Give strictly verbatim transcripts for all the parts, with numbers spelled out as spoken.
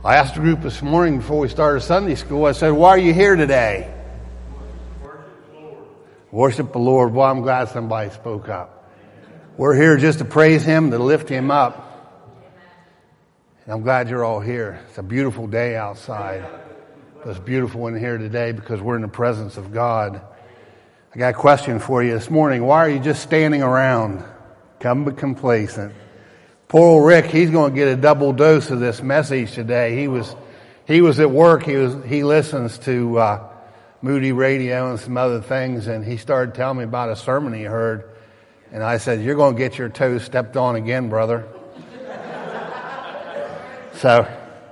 I asked the group this morning before we started Sunday school, I said, why are you here today? Worship the Lord. Worship the Lord. Well, I'm glad somebody spoke up. We're here just to praise Him, to lift Him up. And I'm glad you're all here. It's a beautiful day outside. It's beautiful in here today because we're in the presence of God. I got a question for you this morning. Why are you just standing around? Come but complacent. Poor old Rick, he's going to get a double dose of this message today. He was, he was at work. He was, he listens to uh, Moody Radio and some other things, and he started telling me about a sermon he heard. And I said, "You're going to get your toes stepped on again, brother." So,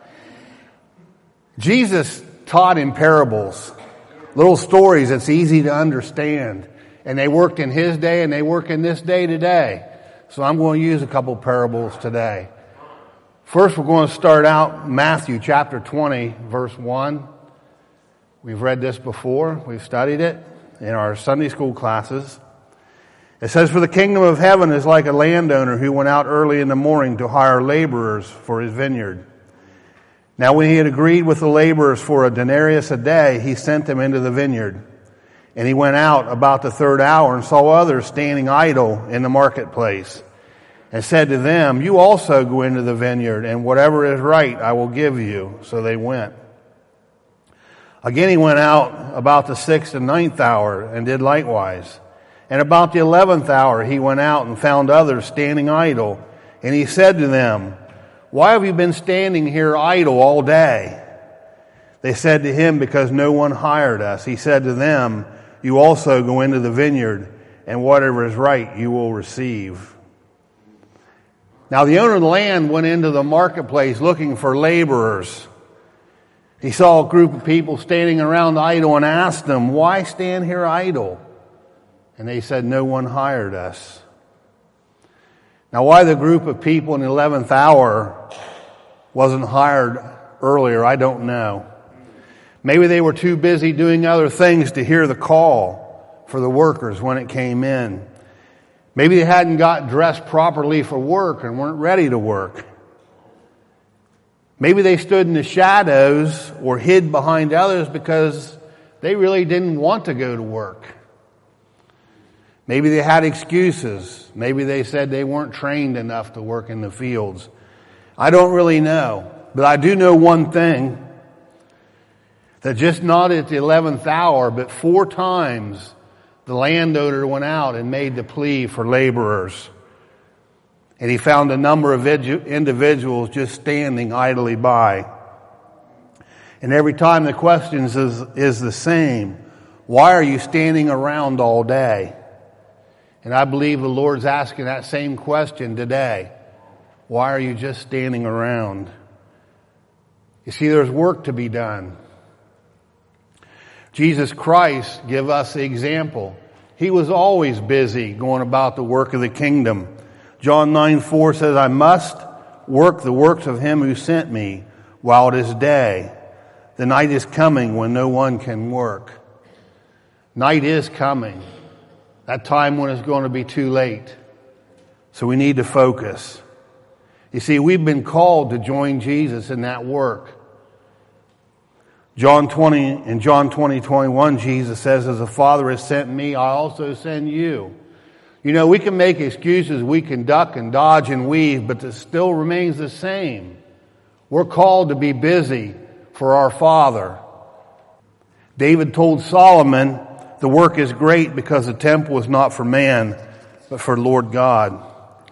Jesus taught in parables, little stories that's easy to understand, and they worked in His day, and they work in this day today. So I'm going to use a couple parables today. First, we're going to start out Matthew chapter twenty, verse one. We've read this before. We've studied it in our Sunday school classes. It says, "For the kingdom of heaven is like a landowner who went out early in the morning to hire laborers for his vineyard. Now when he had agreed with the laborers for a denarius a day, he sent them into the vineyard. And he went out about the third hour and saw others standing idle in the marketplace, and said to them, 'You also go into the vineyard, and whatever is right I will give you.' So they went. Again he went out about the sixth and ninth hour, and did likewise. And about the eleventh hour he went out and found others standing idle. And he said to them, 'Why have you been standing here idle all day?' They said to him, 'Because no one hired us.' He said to them, 'You also go into the vineyard, and whatever is right you will receive.' Now the owner of the land went into the marketplace looking for laborers. He saw a group of people standing around idle and asked them, 'Why stand here idle?' And they said, 'No one hired us.' Now why the group of people in the eleventh hour wasn't hired earlier, I don't know. Maybe they were too busy doing other things to hear the call for the workers when it came in. Maybe they hadn't got dressed properly for work and weren't ready to work. Maybe they stood in the shadows or hid behind others because they really didn't want to go to work. Maybe they had excuses. Maybe they said they weren't trained enough to work in the fields. I don't really know. But I do know one thing, that just not at the eleventh hour, but four times the landowner went out and made the plea for laborers. And he found a number of individuals just standing idly by. And every time the question is, is the same. Why are you standing around all day? And I believe the Lord's asking that same question today. Why are you just standing around? You see, there's work to be done. Jesus Christ gave us the example. He was always busy going about the work of the kingdom. John nine four says, "I must work the works of Him who sent me while it is day. The night is coming when no one can work." Night is coming. That time when it's going to be too late. So we need to focus. You see, we've been called to join Jesus in that work. John twenty, in John twenty, twenty-one, Jesus says, "As the Father has sent me, I also send you." You know, we can make excuses, we can duck and dodge and weave, but it still remains the same. We're called to be busy for our Father. David told Solomon, "The work is great because the temple is not for man, but for Lord God."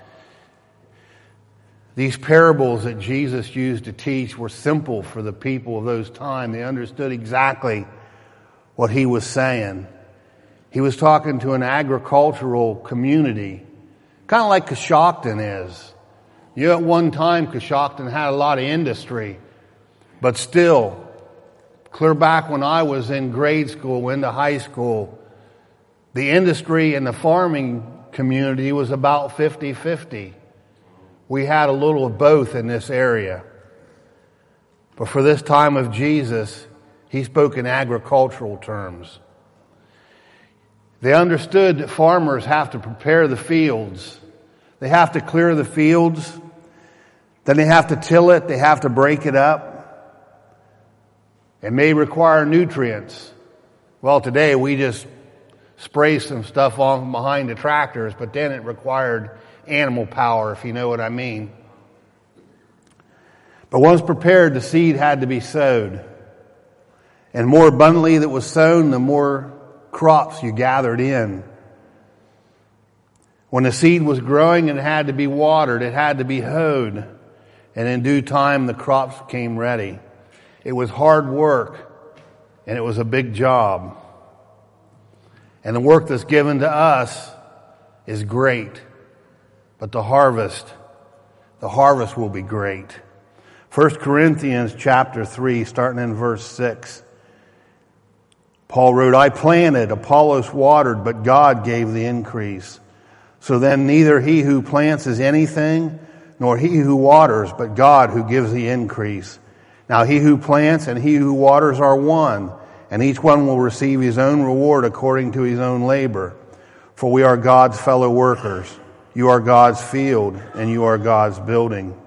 These parables that Jesus used to teach were simple for the people of those times. They understood exactly what He was saying. He was talking to an agricultural community, kind of like Coshocton is. You know, at one time, Coshocton had a lot of industry, but still, clear back when I was in grade school, into high school, the industry and the farming community was about fifty-fifty. We had a little of both in this area. But for this time of Jesus, He spoke in agricultural terms. They understood that farmers have to prepare the fields. They have to clear the fields. Then they have to till it. They have to break it up. It may require nutrients. Well, today we just spray some stuff on behind the tractors, but then it required animal power, if you know what I mean. But once prepared, the seed had to be sowed. And more abundantly that was sown, the more crops you gathered in. When the seed was growing, it had to be watered, it had to be hoed, and in due time the crops came ready. It was hard work, and it was a big job. And the work that's given to us is great, but the harvest, the harvest will be great. First Corinthians chapter three, starting in verse six. Paul wrote, I planted, Apollos watered, but God gave the increase. So then neither he who plants is anything, nor he who waters, but God who gives the increase. Now he who plants and he who waters are one, and each one will receive his own reward according to his own labor. For we are God's fellow workers. You are God's field, and you are God's building.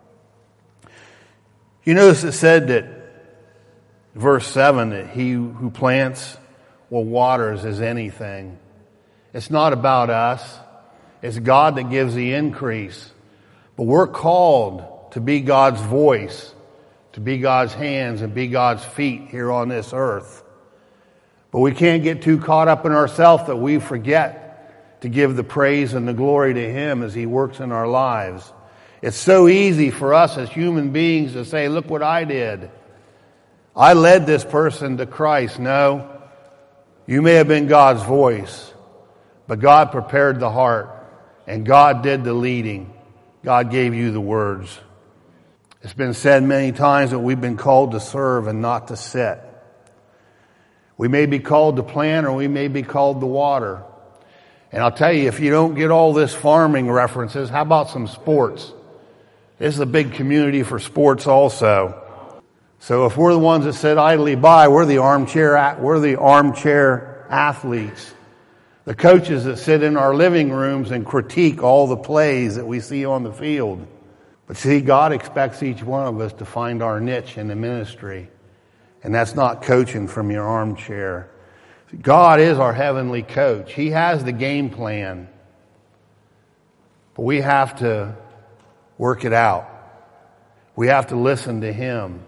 You notice it said that, verse seven, that he who plants or waters is anything. It's not about us. It's God that gives the increase. But we're called to be God's voice, to be God's hands and be God's feet here on this earth. But we can't get too caught up in ourselves that we forget to give the praise and the glory to Him as He works in our lives. It's so easy for us as human beings to say, look what I did. I led this person to Christ. No, you may have been God's voice, but God prepared the heart and God did the leading. God gave you the words. It's been said many times that we've been called to serve and not to sit. We may be called to plant or we may be called to water. And I'll tell you, if you don't get all this farming references, how about some sports? This is a big community for sports also. So if we're the ones that sit idly by, we're the armchair, we're the armchair athletes. The coaches that sit in our living rooms and critique all the plays that we see on the field. But see, God expects each one of us to find our niche in the ministry. And that's not coaching from your armchair. God is our heavenly coach. He has the game plan. But we have to work it out. We have to listen to Him.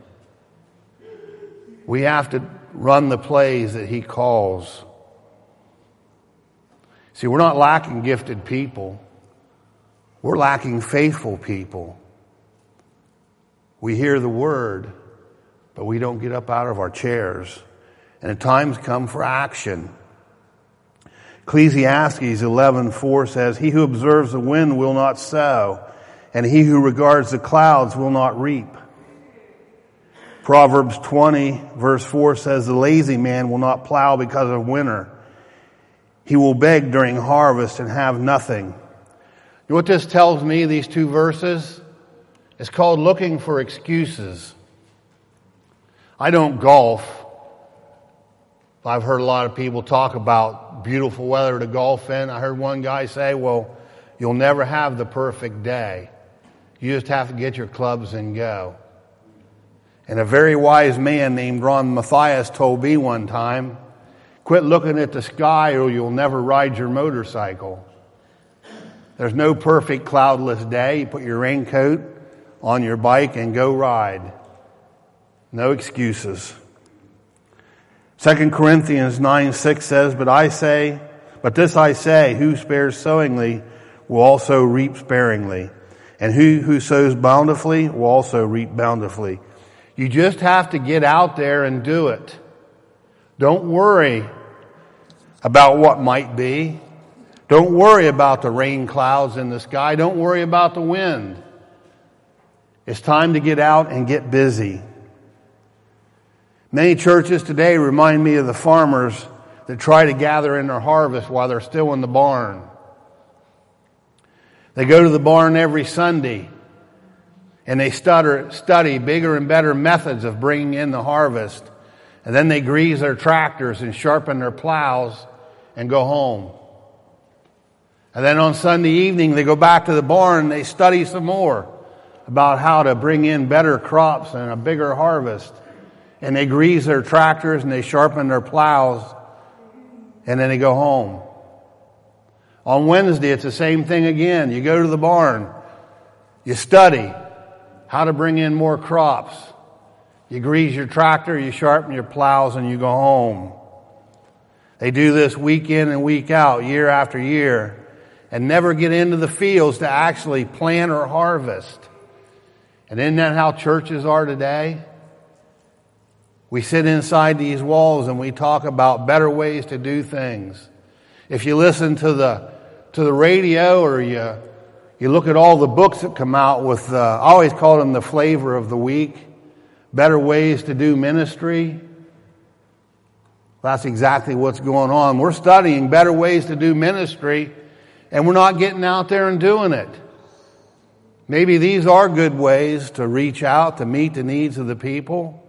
We have to run the plays that He calls. See, we're not lacking gifted people. We're lacking faithful people. We hear the word, but we don't get up out of our chairs. And the times come for action. Ecclesiastes eleven four says, he who observes the wind will not sow, and he who regards the clouds will not reap. Proverbs twenty verse four says, the lazy man will not plow because of winter. He will beg during harvest and have nothing. You know what this tells me, these two verses? It's called looking for excuses. I don't golf. I've heard a lot of people talk about beautiful weather to golf in. I heard one guy say, well, you'll never have the perfect day. You just have to get your clubs and go. And a very wise man named Ron Matthias told me one time, quit looking at the sky or you'll never ride your motorcycle. There's no perfect cloudless day. You put your raincoat on your bike and go ride. No excuses. Second Corinthians nine six says, But I say, but this I say, who spares sowingly will also reap sparingly. And who who sows bountifully will also reap bountifully. You just have to get out there and do it. Don't worry about what might be. Don't worry about the rain clouds in the sky. Don't worry about the wind. It's time to get out and get busy. Many churches today remind me of the farmers that try to gather in their harvest while they're still in the barn. They go to the barn every Sunday and they stutter, study bigger and better methods of bringing in the harvest. And then they grease their tractors and sharpen their plows and go home. And then on Sunday evening they go back to the barn and they study some more about how to bring in better crops and a bigger harvest. and they grease their tractors and they sharpen their plows, and then they go home. On Wednesday, it's the same thing again. You go to the barn. You study how to bring in more crops. You grease your tractor, you sharpen your plows, and you go home. They do this week in and week out, year after year, and never get into the fields to actually plant or harvest. And isn't that how churches are today? We sit inside these walls and we talk about better ways to do things. If you listen to the to the radio, or you you look at all the books that come out with, uh, I always call them the flavor of the week, better ways to do ministry. That's exactly what's going on. We're studying better ways to do ministry, and we're not getting out there and doing it. Maybe these are good ways to reach out, to meet the needs of the people.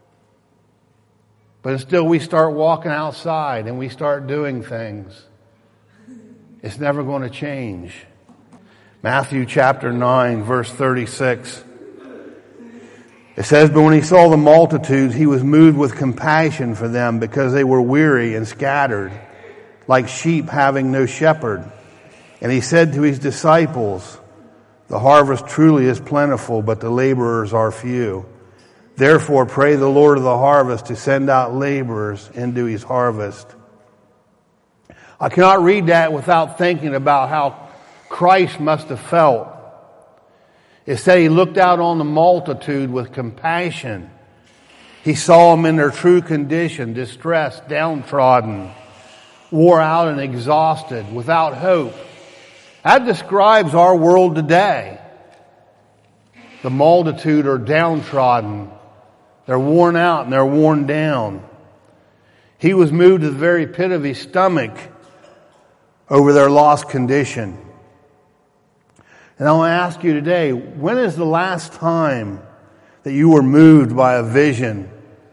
But until we start walking outside and we start doing things, it's never going to change. Matthew chapter nine, verse thirty-six. It says, "But when he saw the multitudes, he was moved with compassion for them, because they were weary and scattered, like sheep having no shepherd. And he said to his disciples, the harvest truly is plentiful, but the laborers are few. Therefore pray the Lord of the harvest to send out laborers into his harvest." I cannot read that without thinking about how Christ must have felt. It said he looked out on the multitude with compassion. He saw them in their true condition, distressed, downtrodden, wore out and exhausted, without hope. That describes our world today. The multitude are downtrodden. They're worn out and they're worn down. He was moved to the very pit of his stomach over their lost condition. And I want to ask you today, when is the last time that you were moved by a vision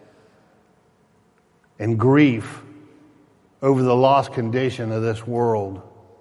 and grief over the lost condition of this world?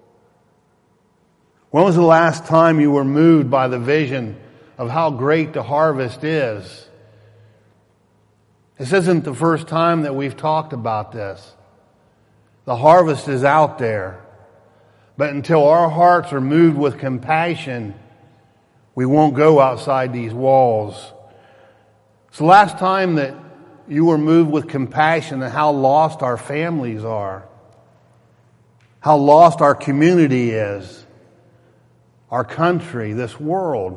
When was the last time you were moved by the vision of how great the harvest is? This isn't the first time that we've talked about this. The harvest is out there. But until our hearts are moved with compassion, we won't go outside these walls. It's the last time that you were moved with compassion and how lost our families are, how lost our community is, our country, this world,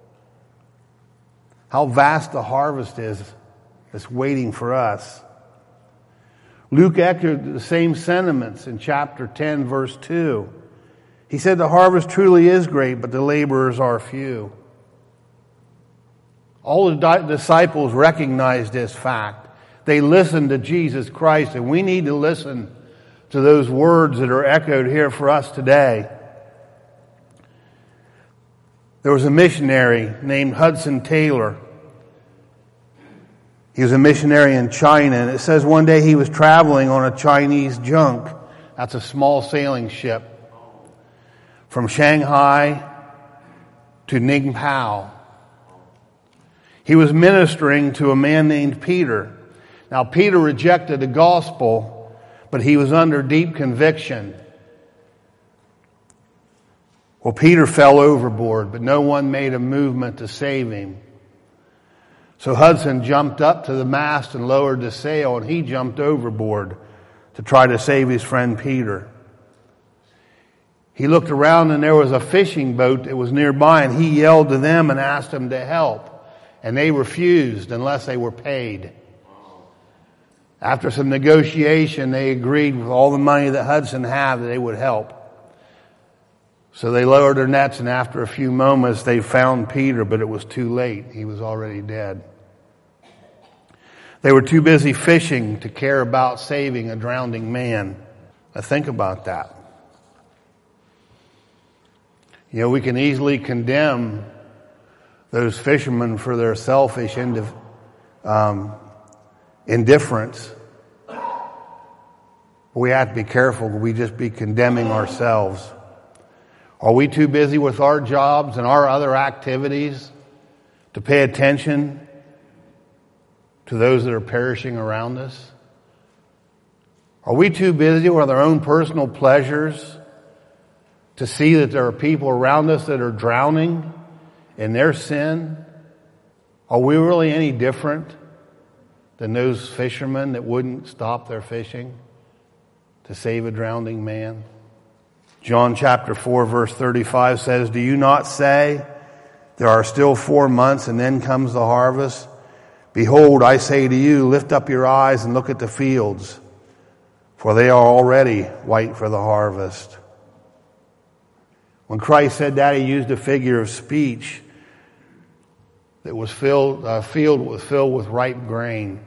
how vast the harvest is that's waiting for us. Luke echoed the same sentiments in chapter ten, verse two. He said, the harvest truly is great, but the laborers are few. All the di- disciples recognized this fact. They listened to Jesus Christ, and we need to listen to those words that are echoed here for us today. There was a missionary named Hudson Taylor. He was a missionary in China, and it says one day he was traveling on a Chinese junk. That's a small sailing ship from Shanghai to Ningpo. He was ministering to a man named Peter. Now, Peter rejected the gospel, but he was under deep conviction. Well, Peter fell overboard, but no one made a movement to save him. So Hudson jumped up to the mast and lowered the sail, and he jumped overboard to try to save his friend Peter. He looked around, and there was a fishing boat that was nearby, and he yelled to them and asked them to help. And they refused unless they were paid. After some negotiation, they agreed with all the money that Hudson had that they would help. So they lowered their nets, and after a few moments, they found Peter, but it was too late. He was already dead. They were too busy fishing to care about saving a drowning man. Now think about that. You know, we can easily condemn those fishermen for their selfish indif- um, indifference. But we have to be careful. We just be condemning ourselves. Are we too busy with our jobs and our other activities to pay attention to those that are perishing around us? Are we too busy with our own personal pleasures to see that there are people around us that are drowning in their sin? Are we really any different than those fishermen that wouldn't stop their fishing to save a drowning man? John chapter four verse thirty-five says, "Do you not say, there are still four months and then comes the harvest? Behold, I say to you, lift up your eyes and look at the fields, for they are already white for the harvest." When Christ said that, he used a figure of speech that was filled, a field was filled with ripe grain.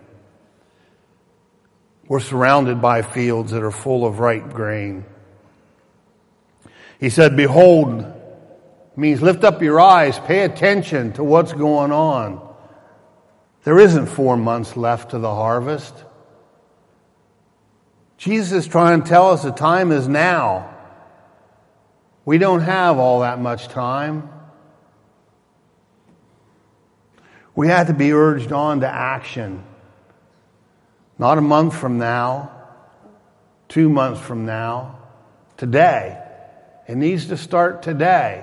We're surrounded by fields that are full of ripe grain. He said, behold, means lift up your eyes, pay attention to what's going on. There isn't four months left to the harvest. Jesus is trying to tell us the time is now. We don't have all that much time. We have to be urged on to action. Not a month from now, two months from now, today. It needs to start today.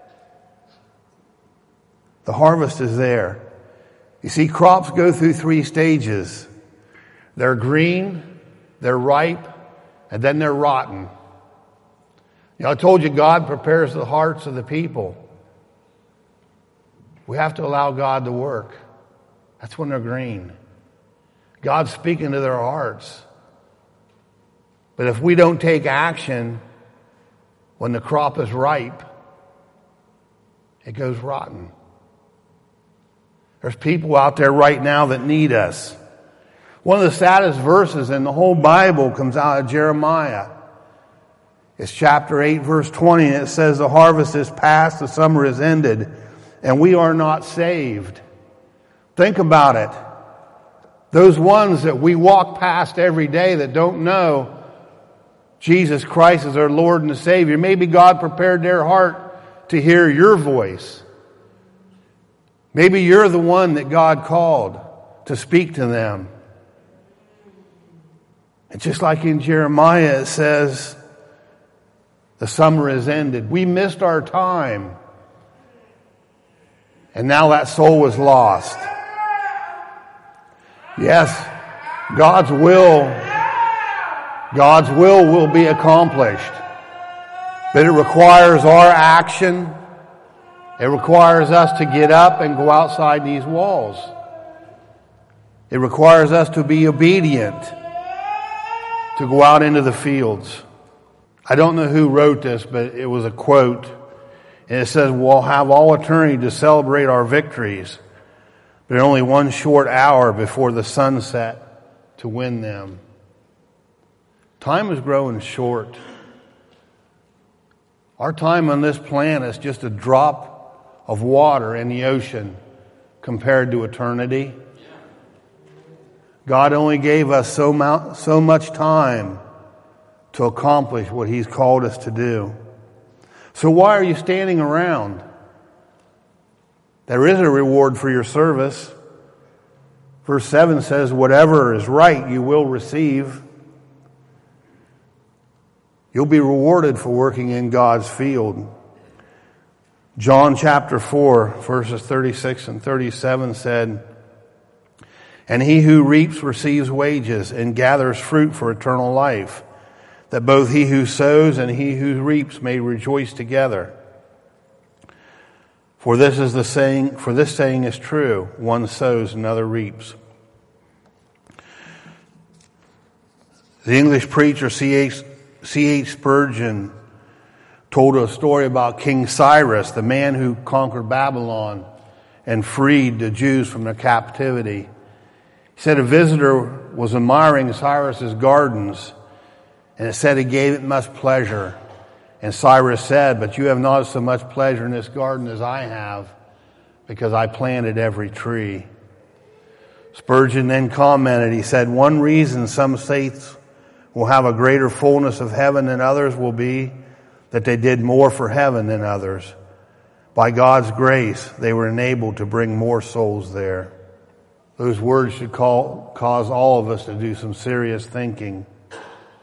The harvest is there. You see, crops go through three stages. They're green, they're ripe, and then they're rotten. You know, I told you God prepares the hearts of the people. We have to allow God to work. That's when they're green. God's speaking to their hearts. But if we don't take action when the crop is ripe, it goes rotten. There's people out there right now that need us. One of the saddest verses in the whole Bible comes out of Jeremiah. It's chapter eight, verse twenty, and it says, the harvest is past, the summer is ended, and we are not saved. Think about it. Those ones that we walk past every day that don't know Jesus Christ as their Lord and Savior, maybe God prepared their heart to hear your voice. Maybe you're the one that God called to speak to them. And just like in Jeremiah, it says, the summer is ended. We missed our time. And now that soul is lost. Yes, God's will, God's will will be accomplished. But it requires our action. It requires us to get up and go outside these walls. It requires us to be obedient, to go out into the fields. I don't know who wrote this, but it was a quote. And it says, we'll have all eternity to celebrate our victories, but only one short hour before the sunset to win them. Time is growing short. Our time on this planet is just a drop of water in the ocean compared to eternity. God only gave us so, mount, so much time to accomplish what He's called us to do. So why are you standing around? There is a reward for your service. Verse seven says, whatever is right you will receive. You'll be rewarded for working in God's field. John chapter four, verses thirty-six and thirty-seven said, and he who reaps receives wages and gathers fruit for eternal life, that both he who sows and he who reaps may rejoice together. For this is the saying, for this saying is true, one sows, another reaps. The English preacher C H C H Spurgeon told a story about King Cyrus, the man who conquered Babylon and freed the Jews from their captivity. He said a visitor was admiring Cyrus's gardens, and it said he gave it much pleasure. And Cyrus said, but you have not so much pleasure in this garden as I have, because I planted every tree. Spurgeon then commented, he said, one reason some saints will have a greater fullness of heaven than others will be that they did more for heaven than others. By God's grace, they were enabled to bring more souls there. Those words should call, cause all of us to do some serious thinking. I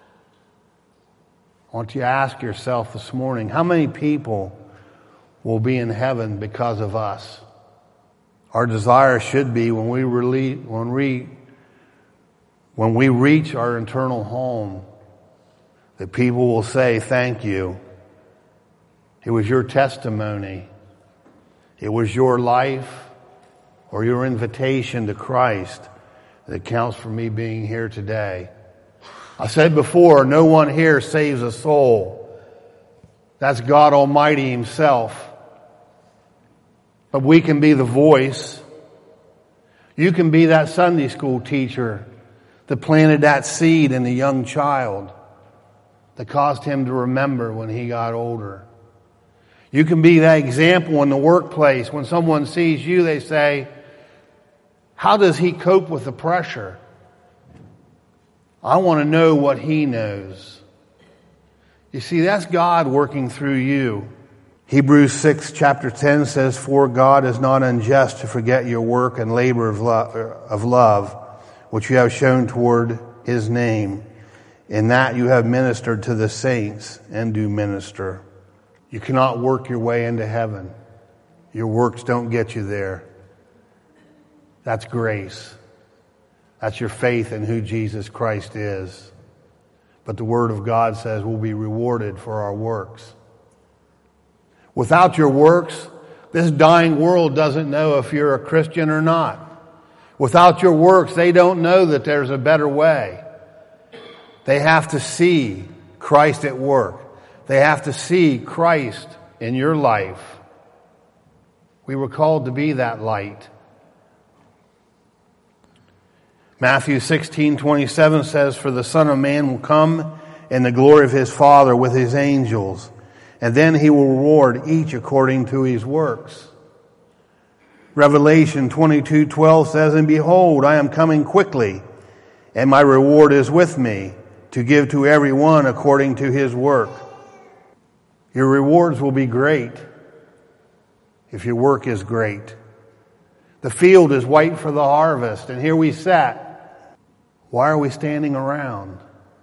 want you to ask yourself this morning, how many people will be in heaven because of us? Our desire should be when we release, when we when we reach our eternal home, that people will say, thank you. It was your testimony. It was your life or your invitation to Christ that counts for me being here today. I said before, no one here saves a soul. That's God Almighty Himself. But we can be the voice. You can be that Sunday school teacher that planted that seed in the young child that caused him to remember when he got older. You can be that example in the workplace. When someone sees you, they say, how does he cope with the pressure? I want to know what he knows. You see, that's God working through you. Hebrews six, chapter ten says, for God is not unjust to forget your work and labor of love, of love, which you have shown toward His name. In that you have ministered to the saints and do minister. You cannot work your way into heaven. Your works don't get you there. That's grace. That's your faith in who Jesus Christ is. But the Word of God says we'll be rewarded for our works. Without your works, this dying world doesn't know if you're a Christian or not. Without your works, they don't know that there's a better way. They have to see Christ at work. They have to see Christ in your life. We were called to be that light. Matthew sixteen twenty-seven says, for the Son of Man will come in the glory of His Father with His angels, and then He will reward each according to his works. Revelation twenty-two twelve says, and behold, I am coming quickly, and my reward is with me, to give to every one according to his work. Your rewards will be great if your work is great. The field is white for the harvest, and here we sat. Why are we standing around?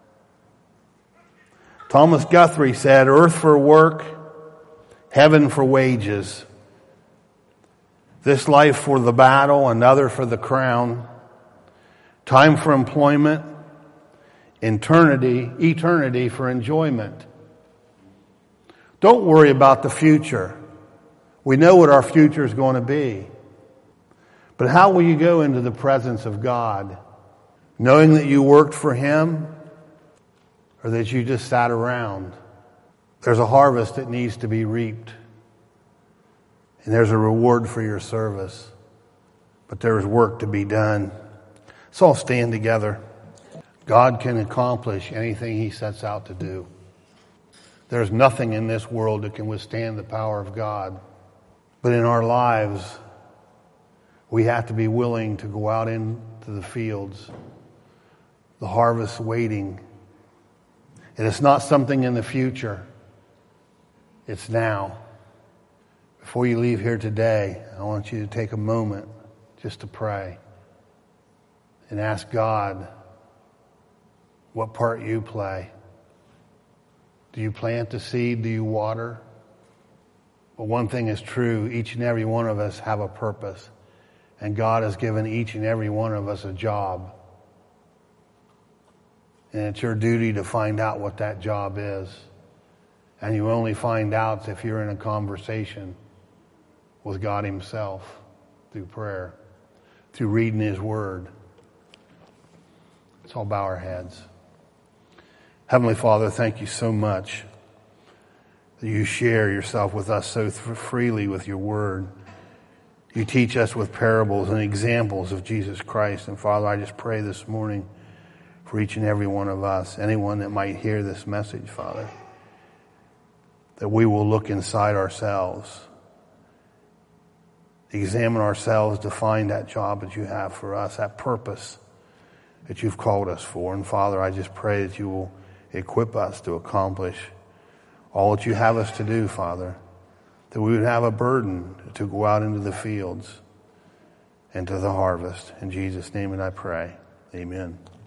Thomas Guthrie said, earth for work, heaven for wages. This life for the battle, another for the crown. Time for employment, eternity, eternity for enjoyment. Don't worry about the future. We know what our future is going to be. But how will you go into the presence of God? Knowing that you worked for Him or that you just sat around? There's a harvest that needs to be reaped. And there's a reward for your service. But there is work to be done. Let's all stand together. God can accomplish anything He sets out to do. There's nothing in this world that can withstand the power of God. But in our lives, we have to be willing to go out into the fields, the harvest waiting. And it's not something in the future. It's now. Before you leave here today, I want you to take a moment just to pray and ask God what part you play. Do you plant the seed? Do you water? But one thing is true, each and every one of us have a purpose. And God has given each and every one of us a job. And it's your duty to find out what that job is. And you only find out if you're in a conversation with God Himself through prayer, through reading His Word. Let's all bow our heads. Heavenly Father, thank you so much that you share yourself with us so freely with your Word. You teach us with parables and examples of Jesus Christ. And Father, I just pray this morning for each and every one of us, anyone that might hear this message, Father, that we will look inside ourselves, examine ourselves to find that job that you have for us, that purpose that you've called us for. And Father, I just pray that you will equip us to accomplish all that you have us to do, Father, that we would have a burden to go out into the fields, and to the harvest. In Jesus' name and I pray. Amen.